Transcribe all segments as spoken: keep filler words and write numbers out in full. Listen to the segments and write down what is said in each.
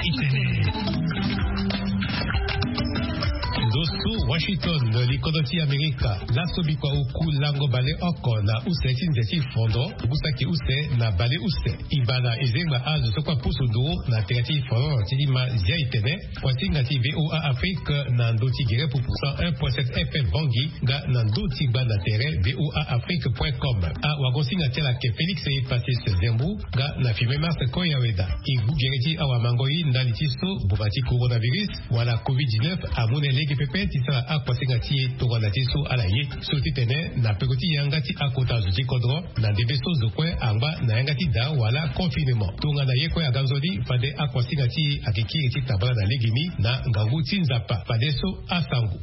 Washington, likodoti Amerika, la sobikwa uku lango bale oko na use tinzeti fondo, busaki use na bale use. Ibana ezengba azo sokwa pusundo na tegati fondo tidima zia itene, watinga ti V O A Afrique na ndoti gere pupu cent un point sept F M Bangi, ga na ndoti ba na tere V O A Afrique point com. A wagonsinga tela ke Félix e Patrice Zembu, ga na filme Marse Koyaweda. Igu gereti awa mangoi ndalitiso, bubati coronavirus, wala COVID dix-neuf, amune lege pepe tisala akwa sengati togwana tiso ala ye soti tene na pekoti yangati akota zuti kodro na debeso zokwe amba na yangati da wala confinement tunga na yekwe aganzodi fade akwa sengati akiki eti tabala na legimi na ngangu tinzapa fade so asangu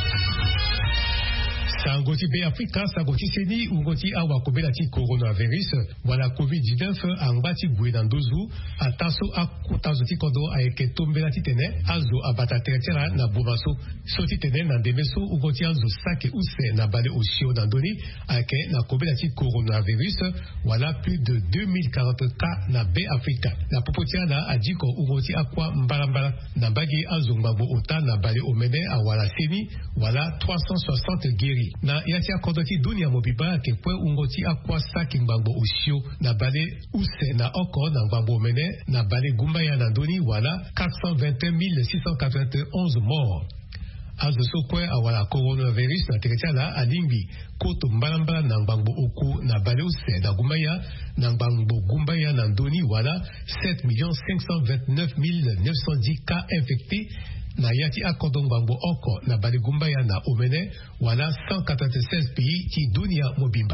Sangoti be Afrika, sangoti seni ungoti awa kobela ti coronavirus wala COVID dix-neuf angati buenandozu ataso akutazo ti kodo aeke tombela ti tene azo abata tertera na bumaso soti tene na demeso ungoti azo sake use na bale osio nandoni aeke na kobela ti coronavirus wala plus de deux mille quarante cas na be Afrika. Na popotiana adiko ungoti akwa mbalambala na bagi azo ngbango ota na bale omene awala seni wala trois cent soixante guéris. Na yati akodoti dunia mobiba ke kwe ungoti akwa saki ngbango osio na bale use na oko na ngbango mene na bale gumba ya nandoni wala quatre cent vingt et un mille six cent quatre-vingt-onze morts. Azo so kwe awala coronavirus na teretia alimbi koto mbalambala na ngbango oku na bale use na gumba ya na ngbango gumba ya nandoni wala sept millions cinq cent vingt-neuf mille neuf cent dix cas infectés. Na yati akodong bambo oko na baligumba ya na omene wala cent quatre-vingt-seize pays ti dunia mobimba.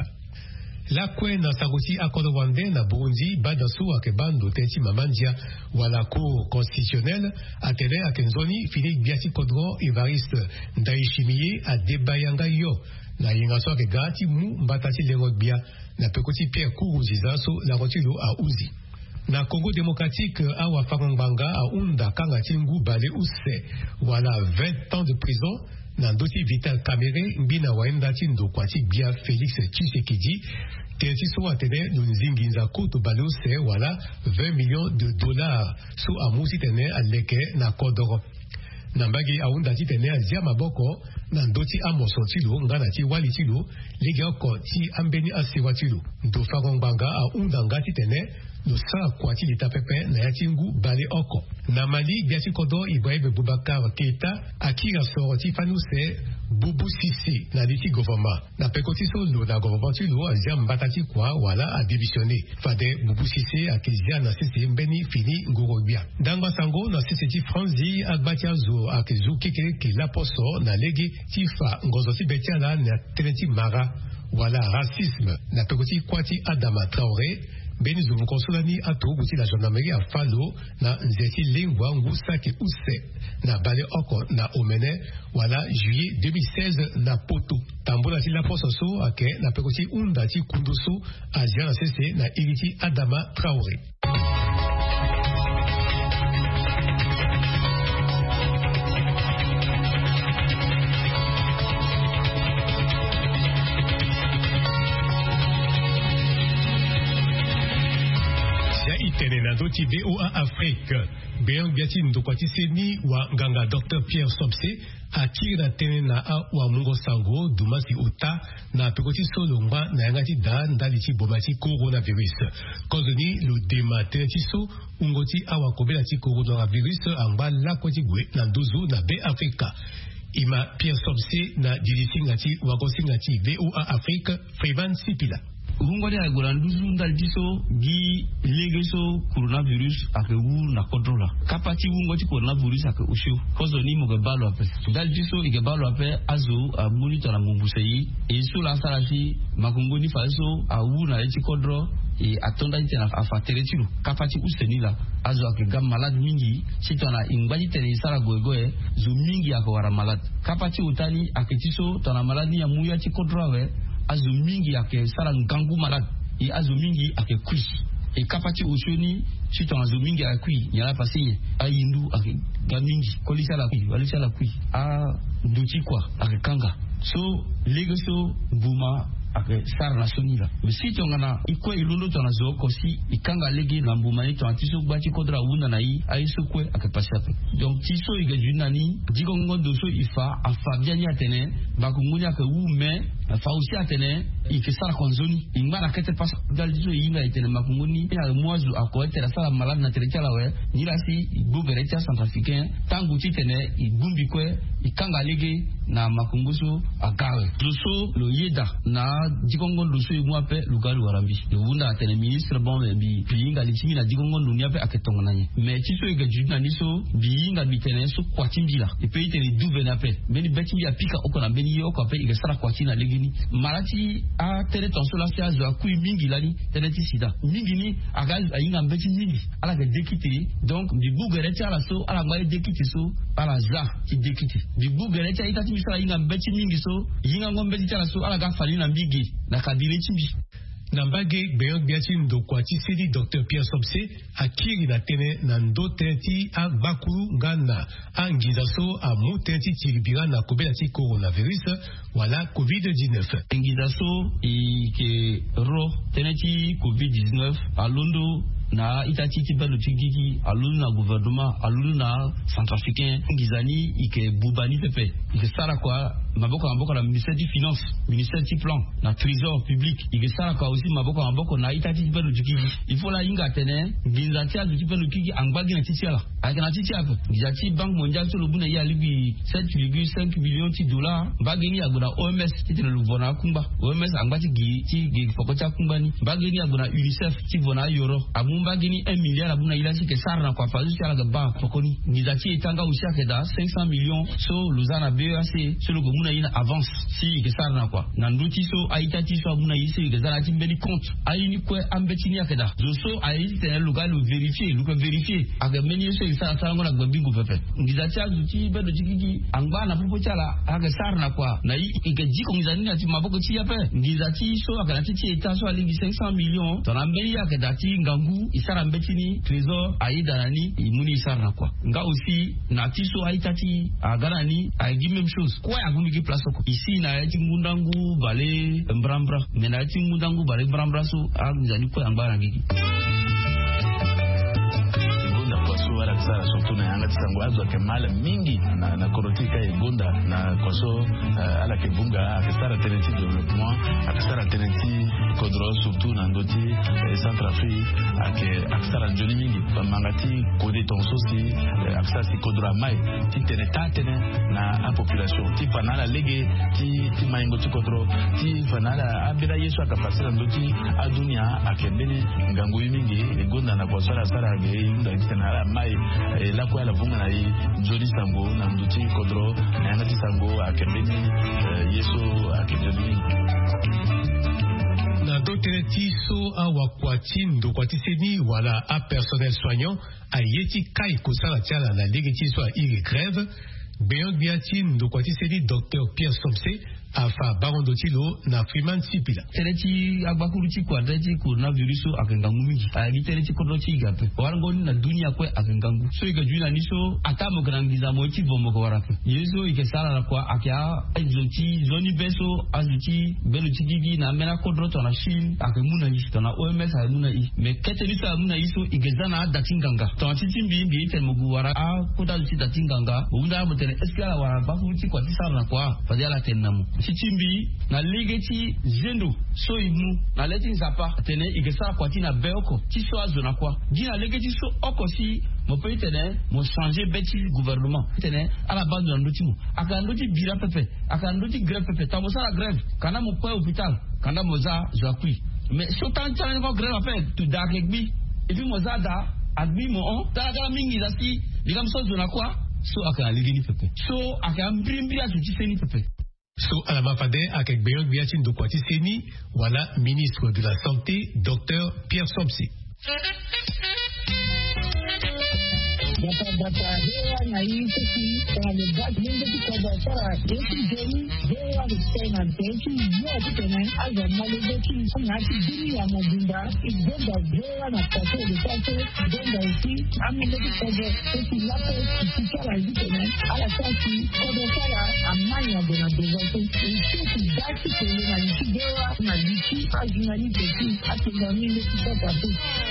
La kwe na sagoti akodo wande na Burundi badasu ake bando teti mamandia wala cour constitutionnelle atele akenzoni Philippe Biati Kodro Evariste Ndayishimiye a debayanga yo na yingaso ake gati mu mbatati lengodbia na pekoti Pierre Kourouziza so la rotilo a uzi. Na Congo démocratique awa farangbanga a unda kanga tingu bale use wala vingt ans de prison na ndoti Vital Kamerhe mbina waenda tindo kwati bia Félix Tshisekedi tenti so atene nunzinginza kutu bale use wala vingt millions de dollars so amusi tene aleke na kodoro na mbagi aunda ti tene azia maboko na ndoti amoso tilo ngana ti wali tilo lege oko ti ambeni asewa tilo ndo farangbanga a unda ngati tene no sa kwati lita pepe na yatingu bale oko. Na Mali, biati kodo Ibrahim Boubacar Keita akira soroti fanuse Boubou Sissi na liti government. Na pekoti solo na government tulo azia mbatati kwa wala a démissionné. Fade Boubou Sissi akizia na sisi mbeni fini ngorobia. Dangwa sango na sisi ti franzi agbati azo akizu keke ki la poso na legi tifa ngozoti betiala na teneti mara wala racisme. Na pekoti kwati Adama Traoré Beni zumu konsolani ato buti la gendarmerie a falo na nzeti lingwa ngusake use na bale oko na omene wala juillet deux mille seize na poto. Tambola ti la poso so ake na pekoti unda ti kunduso azia na sese na iriti Adama Traoré. Doti V O A Afrique Béang Biati Ndokwati Seni wa nganga docteur Pierre Somse akira tene na a wa mungo sango dumasi uta na pekoti solongwa na yangati da ndaliti bomati coronavirus kozoni lo demate tiso ungoti awa kobela ti coronavirus amba la kwati gwe na ndozo na be Afrika ima Pierre Somse na dilisi ngati wagosi ngati V O A Afrique Freeman Sipila Ungwadi agolanduzu ndaldiso gi legeso coronavirus ake wu na kontrola. Kapati ungwati coronavirus ake usho. Kozo ni moge balo ape. Ndaldiso ike balo ape azo a monitor na mumbuseyi. E iso lansarasi makungoni faso a wu na eti kodro. E atonda ite na afatere tiru. Kapati ustenila azo ake gam malade mingi. Chito na ingwadi tene isara goegoe. Zo mingi ake wara malade. Kapati utani ake tiso tona malade ni ya muya ti kodro awe. Azo mingi ake sara ngangu malade e azo mingi ake kui e kapati ushoni chito azo mingi ake kui nyala pasinye ayindu ake gamingi kolisa la kui walisa la kui a duchi kwa ake kanga so legoso buma ake sar na soni la mais si tongana iko ilundo tona zo kosi ikanga legi na mbumani to antiso gbati kodra wunda na yi aiso kwe ake pasiape donc tiso ige junani digongo doso ifa afa biani atene bakunguni ake wu me fa aussi atene ike sara konzoni ingara kete pas dal diso yinga itene makunguni ya mwazu akoete la sala malade na telechala we nirasi buberecha centrafricain tangu titene igumbi kwe ikanga legi na makunguso agawe doso lo yeda na digongo doso imwape lugalu warambi wunda atene ministre bon bi pinga litimi na digongo dunia pe aketonga nanye mais tiso ige juna niso biinga bitene so kwatimbila e pe itene duve na pe beni beti ya pika okona beni yoko pe ige sara kwatina legini marati a tele tonso la sia zo ku mingi lani tele ti sida mingi ni aga inga beti mingi ala ga dekiti donc di bugere ti ala so ala ga dekiti so ala za ti dekiti di bugere ti itati misala inga beti mingi so inga ngombe ti ala so ala ga fali na mbigi na kabire timbi Nambage Beyong Biatin do Kwati Sedi Docteur Pierre Sobse akiri na tene na ndo tenti a bakuru ngana a ngizaso a mu tenti tilibira na kobela ti coronavirus wala covid dix-neuf. Ngizaso i ke ro tene ti covid dix-neuf a londo na itati ti belo tigigi alulu na gouvernement alulu na centrafricain ngizani ike bubani pepe ike sara kwa maboko maboko na ministère du finance ministère du plan na trésor public ike sara kwa aussi maboko maboko na itati ti belo tigigi il faut la inga tene nginzati azu ti belo tigigi angbagi na titi ala ake na titi ape ngizati banque mondiale to lobuna ya libi sept virgule cinq millions ti dollars bageni aguna O M S ti tene luvona kumba O M S angbati gi ti gi fokota kumbani bageni aguna UNICEF ti vona euro mumba gini un milliard abuna ilasi ke sarna kwa fazu ala gaba pokoni nizati etanga usia ke da cinq cents millions so luzana B E A C so logo muna ina avance si ke sarna kwa na nduti so aitati so abuna isi ke zara timbeni compte ayini kwe ambetini akeda zo so ayi tene luga lu vérifier lu ko vérifier aga meni so isa sala ngona gbingu pepe nizati azuti bedo jigigi angba na popo chala aga sarna kwa na yi ike jiko nizani na ti maboko ti yape nizati so aga na titi eta so alingi cinq cents millions to na mbeli akeda ti ngangu isara mbetini trésor aida nani imuni isara kwa nga aussi na tiso aitati agarani agi même chose kwa agumi ki place ko ici na yati ngundangu bale mbrambra mena yati ngundangu bale mbrambra so agizani kwa ambara ngiki wala kusara surtout na yanga tisango azo ke mala mingi na na korotika egonda na koso uh, ala ke bunga akisara teneti développement akisara teneti kodro surtout na ndoti eh, Centrafrique ake akisara joni mingi mangati kode tonso si eh, akisara si kodro mai ti teneta tene na a population ti fanala lege ti ti maingo ti kodro ti fanala abira yesu akapasira ndoti adunia akembeni ngangu mingi egonda na koso ala sara ge yunda tena mai e la kwa la vunga na yi joli sango na mduti kodro na yangati sango akembeni yeso akembeni na dotere tiso a wakwati ndo kwati seni wala a personnel soignant a yeti kai kosala tiala na lege tiso a iri grève Beyond Biatin ndo kwati seni Docteur Pierre Sobse afa barondo tilo na Freeman Sipila tereti agbakuru ti kwa tereti coronavirus akengangu mingi ali tereti kodro ti gape warango na dunia kwe akengangu so iga juna niso atamo grandiza moiti vomo ko warape yeso ike sala la kwa akia exoti zoni beso azuti belo tigigi na mena kodro to na shin akemuna yi to na O M S amuna yi me keteli sa amuna yi so igezana datinganga to titimbi bi ite mugu wara a koda ti datinganga unda mutene eskala wara bakuru ti kwa ti sala kwa fadiala tenamu Chichimbi na ligeti zendo so imu na leti nzapa tene igesa kwa tina beoko tiso azona kwa dina ligeti so oko si mo pe tene mo changer beti gouvernement tene ala bande na ndoti mo aka ndoti bira pepe aka ndoti grève pepe ta mo sala grève kana mo kwa hôpital kana mo za zakui mais so tan tan ko grève affaire tu da kegbi et puis mo za da admi mo on ta ga mingi za si digam so zona kwa so aka ligeni pepe so aka mbrimbi a tuti seni pepe. So à la mafade avec Beyond Biatin de Kwati Seni, voilà ministre de la Santé, Docteur Pierre Sobse. bata bata hewa na hii sisi kwa mabaki mingi kwa biashara yetu jeni hewa ni tena benki yote tena aza malezi kuna kidini ya mabunda igomba hewa na kato de kato igomba isi amilezi kwa sisi lapo kichara hizi tena ala sasi kwa biashara amanya bona devoto sisi basi kwa na hewa na liki ajinani peki atingamile kwa pato.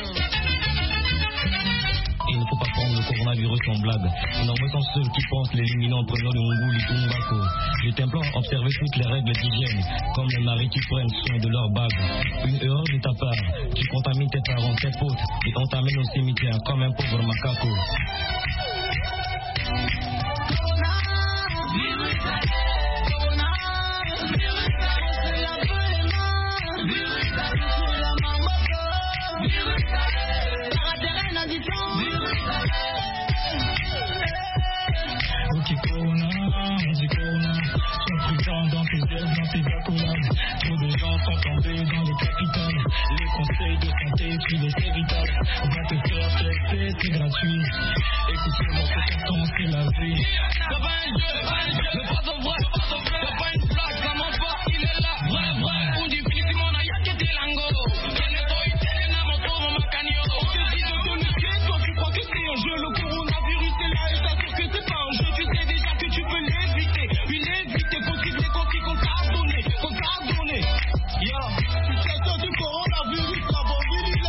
Il ne faut pas prendre le coronavirus en blague. Nous n'en mettons ceux qui pensent l'éliminant en prenant le Mungu, Litumbako. Je t'implore d'observer toutes les règles d'hygiène, comme les maris qui prennent soin de leur bague. Une erreur de ta part, tu contamines tes parents, tes potes, et on t'amène au cimetière comme un pauvre macaco. Trop de gens sont tombés dans les capitales. Les conseils de santé, tu les évitables. On va te faire tester, c'est gratuit. Écoutez-moi, c'est ton temps, c'est la vie. C'est pas un jeu, c'est pas un jeu, c'est pas de vrai, c'est pas une blague, ça ment pas, il est là, vrai, vrai. On dit Philippe, on a y'a que des langos. Quel est ton idée, n'a mon tour, mon canio. On te dit de donner pied, toi tu crois que c'est un jeu. Le coronavirus est là et t'assure que c'est pas un jeu. Tu sais déjà que tu peux l'éviter. Puis l'éviter, possible les conquis qu'on t'a donné, qu'on t'a donné. Yo, situation du coronavirus, la bambine il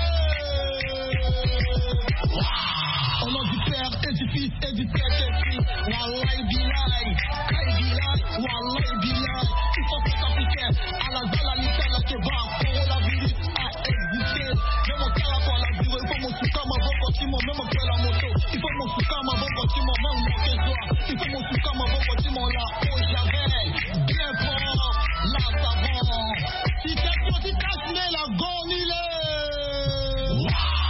est. Au nom du Père et du Fils et du Saint-Esprit. Wallahi billahi, Kai billahi, Wallahi billahi. Il faut que t'appliques à la zala l'Italie qui va. Coronavirus a existé. Même au cas pour la durée, il faut mon souka, ma bonne bâtiment, même après la moto. Il faut mon souka, ma bonne bâtiment, même mon soir. Il faut mon souka, ma bonne bâtiment, là, au Javel. Bien fort, là, ça va. Si t'es toi, tu caches, mais la gonne, il est.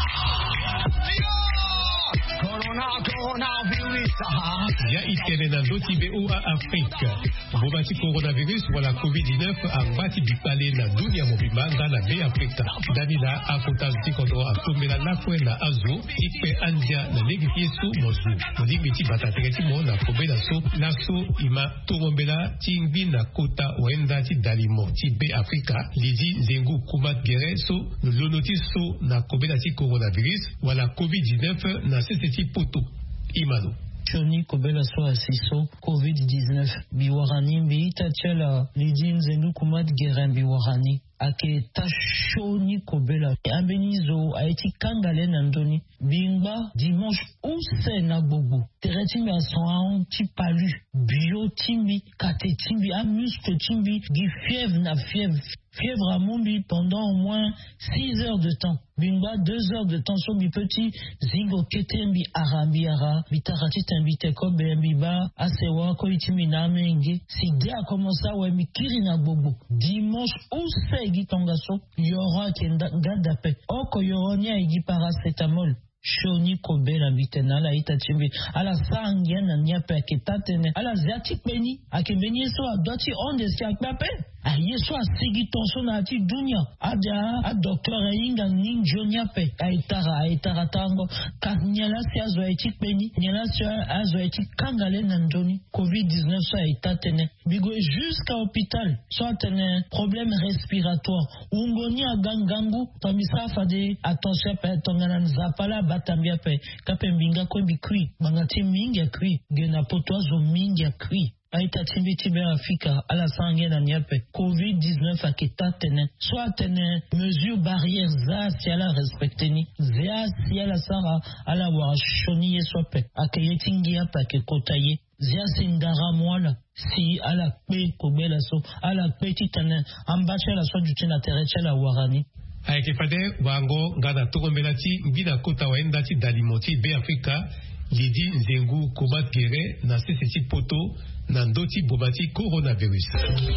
Corona, coronavirus, ah. Ya itene na ndoti be o a Afrika. Bobati coronavirus wala covid dix-neuf ambati bipale na dunia mobimba ngana be Afrika. Danila akota zikondo akomela la kwela azu ikpe anja na legi fiesu mozu. Modi ti batatere ti mo na kobela so la so ima tomombela tingbi na kota wenda ti dalimo ti be Afrika. Lidi zengu kumat gere so lonoti so na kobela ti coronavirus wala covid dix-neuf na sese ti poto imano. Choni kobela so asiso covid dix-neuf biwarani biita chela lidin zenu kumat geren biwarani ake tashoni kobela ambenizo aiti kangale nandoni bingba dimanche use na gbogbo teretimbi ason ti palu bio timbi kate timbi a muscle timbi gi fièvre na fièvre fièvre à Mombi pendant au moins six heures de temps. Bingba deux heures de temps sur mi petit zingo ketembi arambiara bitarati tembi teko bembiba asewa ko itimi na menge si dé a commencé à mi kiri na gbogbo dimanche ou se gi tongaso yora kenda ngadape oko yoronia igi paracétamol Shoni kobela bitena la itachimbi ala sangia na nyape ketatene ala ziatik beni akebeni so adoti onde ski akpape a yeso asigi tonso na ati dunia adia a docteur inga ninjo nyape a itara a itara tango kanyala si azo etik beni nyala si azo etik kangale na ndoni covid dix-neuf so a itatene bigo jusqu'à hôpital so atene problème respiratoire ungoni agangangu tamisa fade attention pa tongana nzapala batambia pe kape mbinga ko bikui bangati mingi ya kui gena potwazo mingi ya kui aita timbi timbi Afrika ala sangue na nyape covid dix-neuf akita tene soit tene mesure barrière za si ala respecte ni za si ala sara ala wa shoni yesope akeyetingi apa ke kotaye zia singara mwala si ala pe kobela so ala pe titane ambache la so dutina tereche la warani aike fade wango ngada tokombelati ngida kota waendati dalimoti be Afrika lidi nzengu kobat gere na seseti poto Nandoti Bobati coronavirus.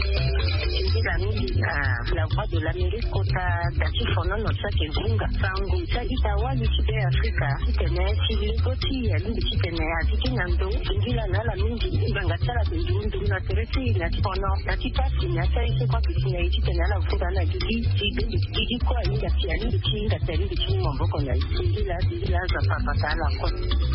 La voix de l'Amérique kota dati fono no sake bunga sangu sadita wali chide Afrika itene chilingoti ya lindi chitene atiki nando ingila na la mingi ibanga tsala kunjundu na teresi na fono dati pasi na tsari kwa kisina itene na fuda na gigi gigi gigi kwa inga tia lindi chinga tari lindi chinga mboko na ingila ingila za papa tala kwa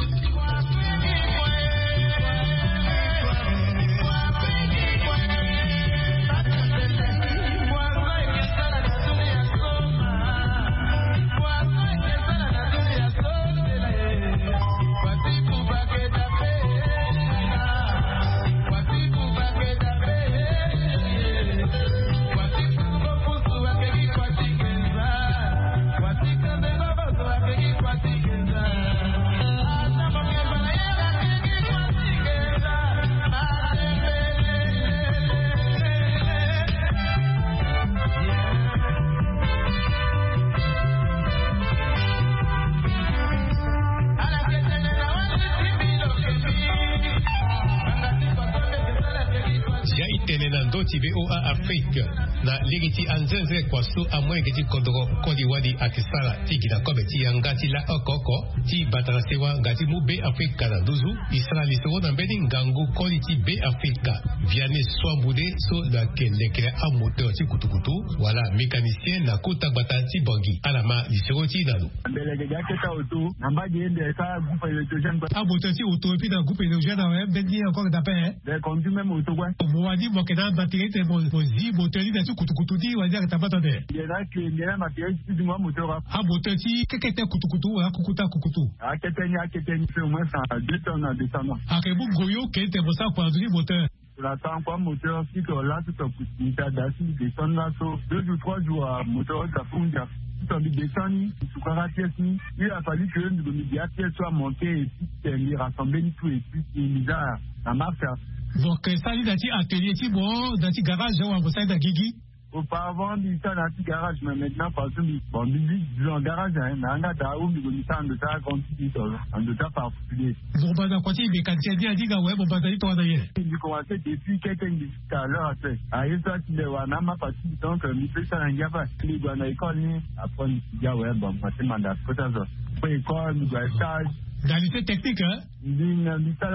Nandoti B O A Afrique na ligiti anzenze kwa su amwe giti kodoro kodi wadi akisala tiki na kometi yangati la okoko ti batarasewa ngati mu B Afrique na duzu Israeli so na mbedi ngangu kodi ti B Afrique viane swambude so la kelekele a moteur ti kutukutu wala mécanicien na kuta batati bongi alama lisogoti nalu mbele gaketa auto namba jende ka groupe électrogène a moteur ti auto puis na groupe électrogène na mbedi encore d'appel de conduit même auto quoi mwadi mokena batterie te mozi moteur na ti kutukutu di wadi ka tabata de yena ke yena matériel ti du moteur a moteur ti kekete kutukutu wa kukuta kukutu a ketenya ketenya au moins ça deux tonnes deux tonnes a ke bu goyo ke te bosa kwa du moteur la temps quoi moteur si que là tout petit ta dasi des tonnes là so deux ou trois jours moteur ça funga tout en descendre tout quoi pièce il a fallu que le média soit monté et puis rassembler tout et puis il a la marque. Donc ça dit dans atelier ti bon dans ti garage on va ça dans gigi. Auparavant il ça dans ti garage mais maintenant parce que bon il en garage hein mais on a da où il ça de ça continue en de ça particulier. Bon bah dans quoi ti mécanicien dit dit ouais bon bah ça dit toi d'ailleurs. Il commençait depuis quelques jusqu'à l'heure après. Ah il ça qui le wana ma partie donc il fait ça en Java. Il doit na école après il dit ouais bon moi c'est mandat pour ça. Pour école il doit stage. Dans lycée technique, hein? D'une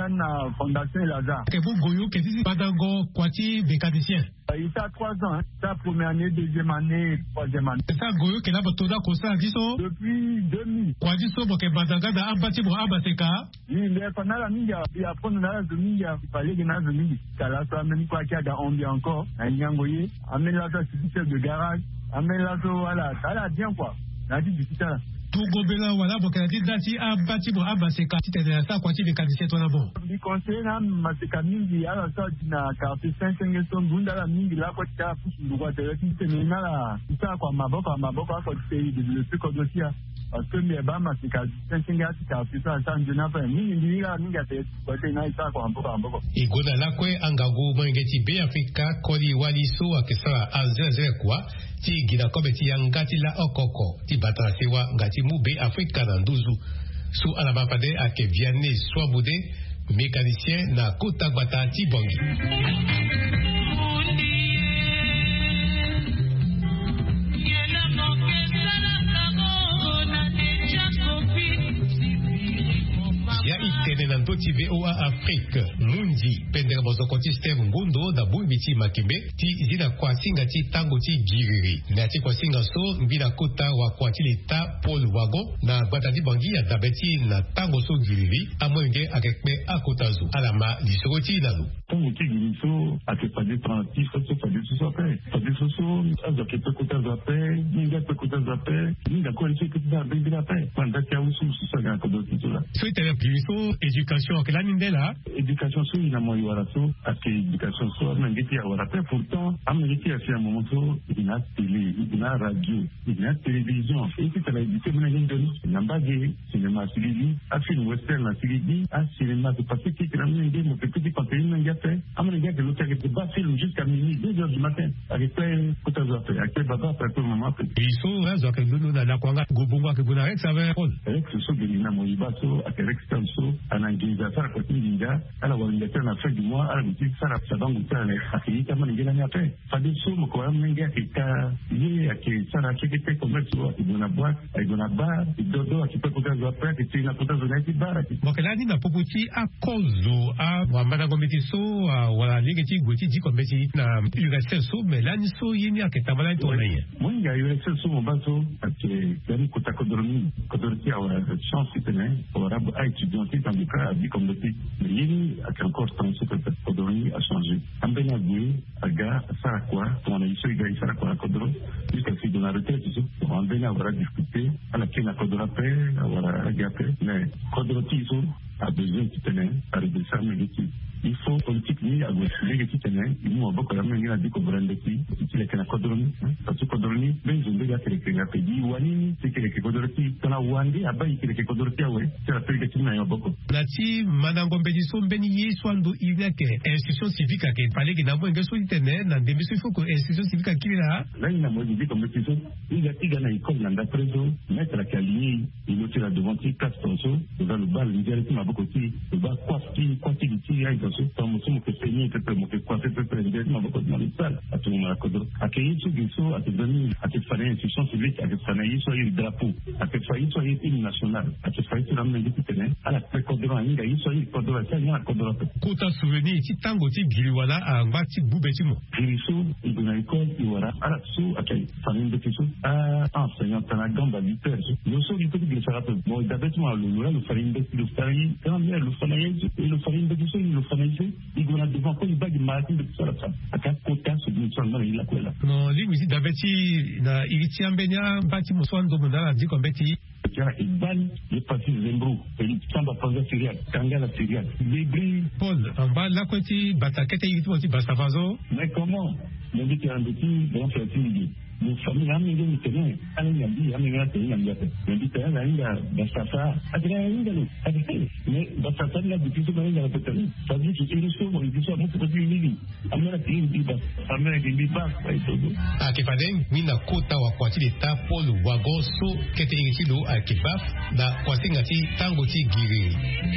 na fondation Lazare. Que vous goyo que si padango kwati mécanicien. Il a trois ans, sa première année, deuxième année, troisième année. C'est ça goyo que là batoda kosa diso. Depuis deux mille. Kwa diso boke badanga da abati bo abaseka. Oui, mais pendant la minga, il a pris na de minga, il fallait que na de minga. Kala so ameni kwa kia da ombi encore, na nyangoye, ameni la so chef de garage, ameni la so voilà, ça là bien quoi. Na dit du ça. Togo bela wala boka dit dati abati bo abaseka tite de ça kwati mécanicien toi na bon. Di conseiller na maseka mingi ala so dina carte cinq cents son bunda la mingi la kwa ta pusu ndwa te ti na la ça kwa maboko maboko kwa ti de le truc dossier parce que mes ba maseka cinq cents carte ça ça ndina fa mingi ndi la mingi te kwa te na ça kwa maboko maboko. Igona la kwe angago mangeti be Afrika kodi waliso akisala azeze kwa ti gina kometi yangati la okoko ti batrasewa ngati mube Afrika na nduzu su alabapade ake viane swabude mécanicien na kota gbata ti bongi. Ya itene na ndoti V O A Afrique mundi pendera bozokoti Steve Ngundo da buibiti makimbe ti zina kwa singa ti tango ti giriri na ti kwa singa so mbina kota wa kwa ti leta Paul Wago na gbata ti bangi ya dabeti na tango so giriri amwenge akekpe akotazu alama lisoro ti nalu tango ti giriri so akepade tranti so so pade so so pe pade so so azakepe kota zape ninga pe kota zape ninga kwa nse kota zape bila pe panda ti awusu so ga kodoti to la so itele so éducation que la nindela éducation so ina mo yara so ake éducation so na ngiti ya wara pe pourtant am ngiti ya sia moment so ina télé ina radio ina télévision et qui tala éduquer mena ngendo nambage cinéma siridi a film western na siridi a cinéma de passer qui kram ngende mo petit papier na ngata fait, à mon égard, que l'autre était bas jusqu'à minuit, deux heures du matin, avec plein Kota Zouapé, avec Baba, après tout le moment. Ils sont là, Zouapé, nous, dans la Kwanga, Gobonga, que vous n'avez que ça va rôle. Avec ce saut de Lina Moïbaso, avec Rex Tanso, à l'Anguisa, à la côté d'Inga, à la Wallingata, à la fin du mois, à la boutique, à la Saban, à la Akili, à mon égard, après. Pas de saut, mais quand même, qui est lié à qui ça n'a qui était comme ça, avec une boîte, avec une barre, et dodo, qui peut Kota Zouapé, qui est une Kota Zouapé, barre. Donc là, il n'a pas pouti à cause à Wamada Gometiso, à Wala Ligeti, Gouti, Gometi, na Uraseso, mais là, il so yini à Ketamala tourné. Moi, il y a Uraseso, mon bateau, qui est Gari Kota Kodormi, Kodorti, à la chance, c'était, au Arabo, à étudianter dans le cas, à vie comme le pays. Mais yini, à encore temps, ce que Kodormi a changé. Ambenagui, Aga, Sarakwa, on a eu ce gars, Sarakwa, Kodoro, jusqu'à ce que dans la retraite, on a avoir discuté, à la Kena Kodorapé, à la Agapé, mais Kodorti, a besoin de tenir à redescendre négatif. Il faut politique ni à gauche négatif tenir. Il nous a beaucoup de manières à dire qu'on va négatif. C'est qu'il est qu'un codorni, parce que codorni, même je ne vais pas faire que la pédie wani, c'est qu'il est que codorni. Quand la wandi a pas il est que codorni ah ouais, c'est la pédie qui n'a pas beaucoup. Nati manango mbediso mbeni swando il y a que institution civique à que parler que n'a pas un gaso tenir dans des messieurs faut que institution civique à qui là. Là il n'a pas dit comme métier. Il y a il y a une école dans la prison, mettre la caligne, il nous tire devant il casse ton saut, dans le bal, il dirait qu'il côté le bas quoi qui quoi qui dit à dans ce temps nous que c'est que peut monter quoi peut peut dire mais beaucoup de mal à tout le monde à cause à que il se soit à te donner à te faire une institution civique à te faire une soit le drapeau à te faire une soit une nationale à te faire une amende qui tenait à la précodeur il y a une soit une codeur ça il y a codeur kota souvenir ti tango ti giliwala à ngati boubetimo giliso il y a une école il y aura à la sous à quel famille de question à enseignant dans la gamba du père le seul du petit ça rappelle bon d'abord le le famille de le famille quand il le famille et le famille de question le famille il y a devant quoi il va du matin de ça là à quatre quota sur une seule main il la quoi là non lui aussi d'abeti na iriti ambenya bati muswando mundala di kombeti Kira Iban, les partis Zembrou, les Samba Panza Syriac, Kangala Syriac, les Bris. Paul, en bas, là, quand tu batakete, il faut aussi Bassavazo. Mais comment? Le dit qu'il y a un petit, dans ce film, nous sommes là, mais nous tenons, à l'Indy, à l'Indy, à l'Indy, le dit qu'il y a un Bassafa, à l'Indy, à l'Indy, mais Bassafa, là, depuis ce moment, il y a un peu de temps. Ça dit qu'il y a une chose, il dit ça, moi, c'est pas du Indy. Amérique, il dit, Amérique, il dit, Bas, à Kepaden, Mina Kota, Wakwati, l'État, Paul, Wagoso, Keteritilo, à Kepaf, na Kwasingati, Tangoti, Giri.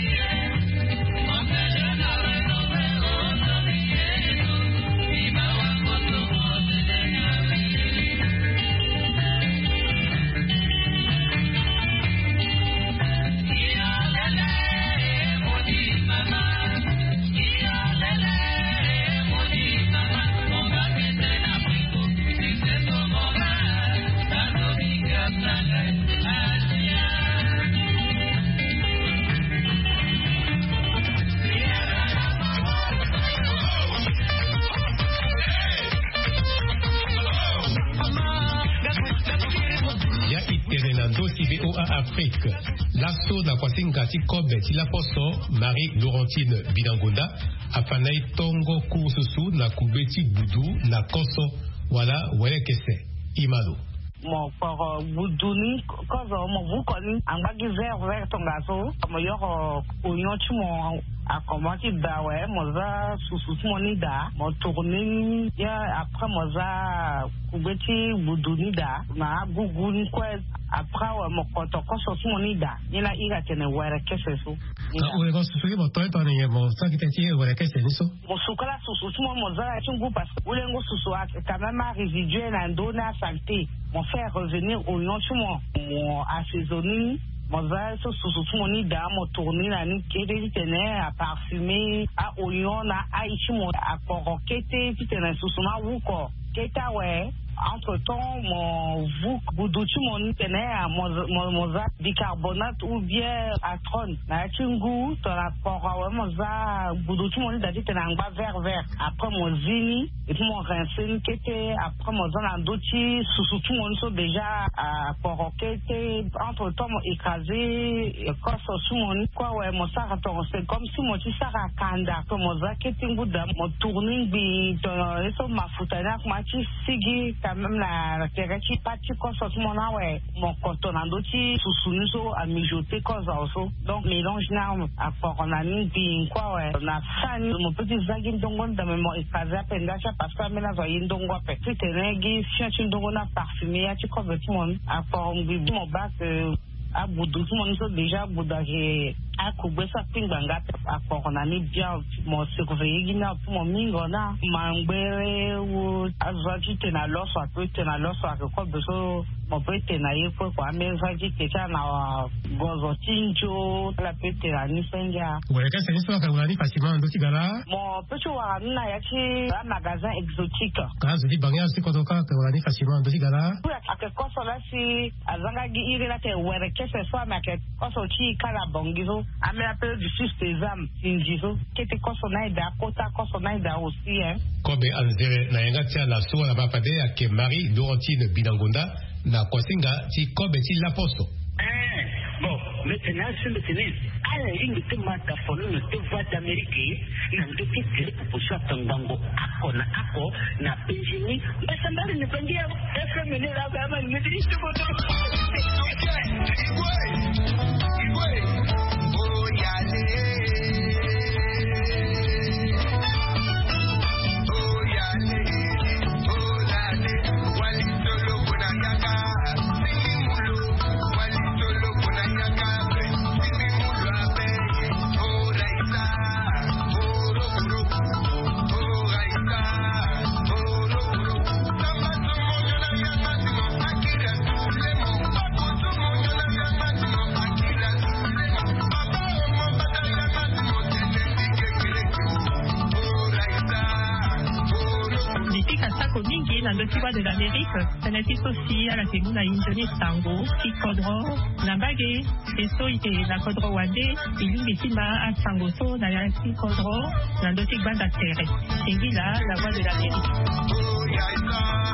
Afrique. L'assaut na Kwasingati Kobe Tila Poso, Marie Laurentine Binangunda, Afanai Tongo Kursusu, na Kubeti Boudou, na Koso, voilà, voilà que c'est. Imado. Mon for Boudouni, cause mon vous connaît, en bas du verre vers ton gazon, comme il y a oignon tu mon a commencé d'aouais, moza sous sous mon ida, mon tourné, ya après moza Kubeti Boudouni da, na Gougouni quoi. Après, mon compte, quand je suis mon ida, il a il a tenu ouais qu'est-ce que c'est? Ah, on est dans ce sujet, mon temps est en est mon temps qui t'est dit ouais qu'est-ce que c'est? Mon chocolat sous sous mon moza est un goût parce que ou l'engo sous sous quand même résiduel en donna saleté, mon faire revenir au nom sur mon mon assaisonné. Moza sous sous mon ida, mon tourné la nuit qui est tenait à parfumer, à oignon, à ici mon à coroqueté, qui tenait sous son ma wuko, qui est à ouais. Entre temps, mon vous boudoutu mon tenait à mon moza bicarbonate ou bien atron. Na chungu, ton rapport à moza boudoutu mon dadi tenait en bas vert vert. Après mon zini, et puis mon rincin qui était après mon zan andoti, sous tout mon so déjà à poroquete. Entre temps, mon écrasé, et quoi sous mon quoi ouais, mon sarah c'est comme si mon ti sarah kanda, comme moza qui était un bout de mon tourning bi, ton eso ma foutana, ma ti sigi, quand même la terre qui parti comme ça tout mon ouais mon coton en d'autres sous nous à mijoter cause aussi donc mélange là à fort on a mis puis quoi ouais on a fan mon petit zagin dongon dans mon écrasé à peine d'achat parce que mais là voyez dongon petit tenegi si tu dongon a parfumé à tu comme tout le monde à fort mon bac à bout tout le monde déjà boudage à couper ça pinganga à fort on a mis bien mon secrétaire guinéen pour mon mingona mangere ou azaki tena loso ape tena loso akoko beso mo pe tena yepo kwa mezaki kecha na gozo tinjo la pe tena ni senga ouais quand c'est histoire qu'on a dit facilement ndo tigala mon petit wa na yaki un magasin exotique quand je dis banga c'est quoi donc qu'on a dit facilement ndo tigala akeko sola si azanga gi ire la te were que ce soit ma que koso chi kala bongizo ame appel du système tinjizo kete koso na ida kota koso na ida aussi hein kobe anzere na yanga tia la soa la bapade ya ke Marie Laurentine Binangonda na kwasinga ti kobe ti laposo eh bon maintenant c'est le tennis à la ligne de mata fono no te voix d'Amérique na ndoki tele pour ça tangango ako na ako na penjini basa mbali ni pengia F M ni la kama ni midi tu boto oh yale na ndokiwa de l'Amérique, c'est aussi à la Teguna Injoni Tango, Kikodro, Nambage, Eso ite na Kodro Wade, Ilingi Sima à Sangoso, na Yaki Kodro, na Ndotik Banda Tere. Ingila, la voix de l'Amérique.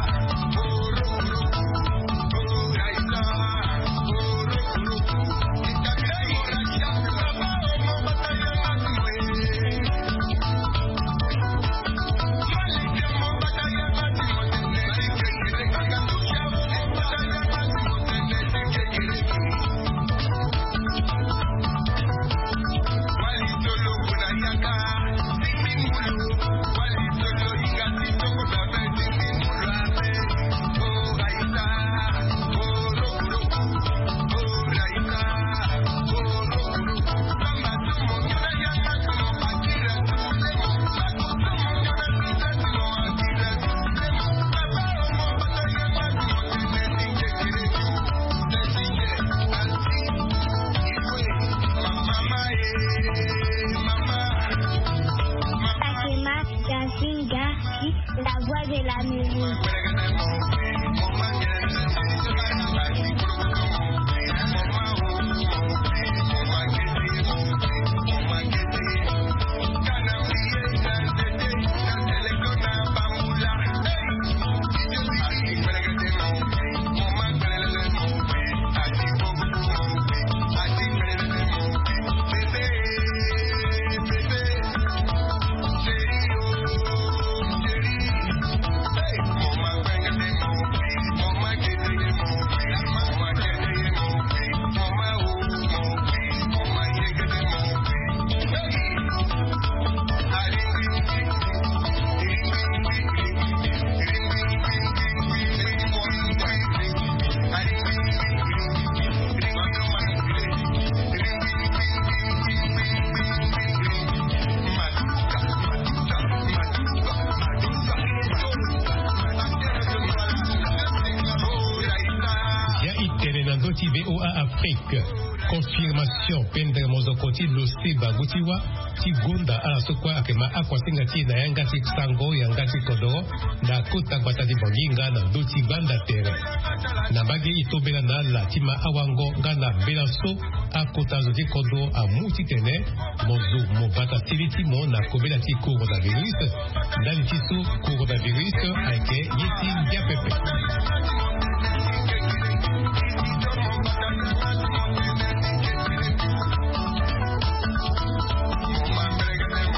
V O A Afrique. Confirmation pendre mozokoti losi bagutiwa ti gonda ala sokwa akema akwasinga ti na yanga ti sango yanga ti kodoro na kota batadi bonginga na doti banda tere na bagi itobela na la tima awango ngana belaso akota zoti kodo amuti tene mozu mobata tiliti mo na kobela ti coronavirus ndali ti so coronavirus ake yeti diapepe.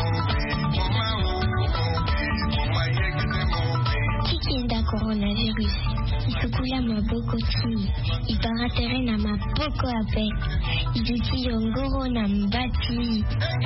Coronavirus. Moko ape iduti yongoro na mbati.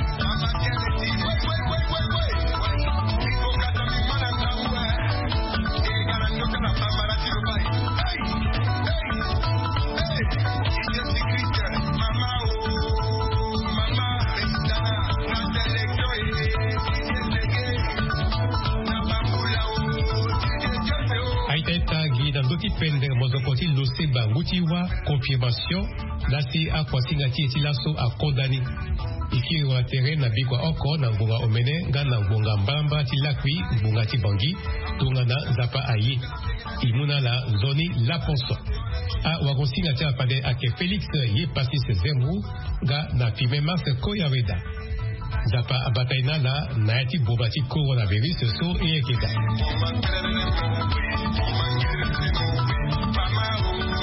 Pende mozokoti lose bangutiwa confirmation lasi akwasingati etilaso akodani iki wa terrain na bikwa oko na ngunga omene nga na ngunga mbamba tilakwi ngunga tibangi tunga na zapa ayi imuna la zoni la ponso a wagosinga tia pade ake Felix ye pasi se zembu nga na fime mas koyaweda zapa abataina la naiti bobati coronavirus so e ekeda.